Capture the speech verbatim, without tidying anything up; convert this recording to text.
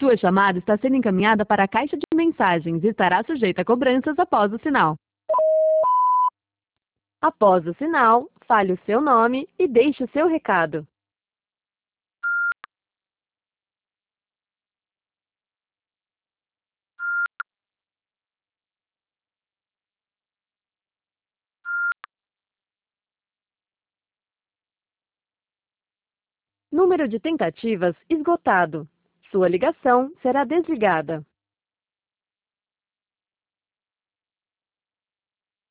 Sua chamada está sendo encaminhada para a caixa de mensagens e estará sujeita a cobranças após o sinal. Após o sinal, fale o seu nome e deixe o seu recado. Número de tentativas esgotado. Sua ligação será desligada.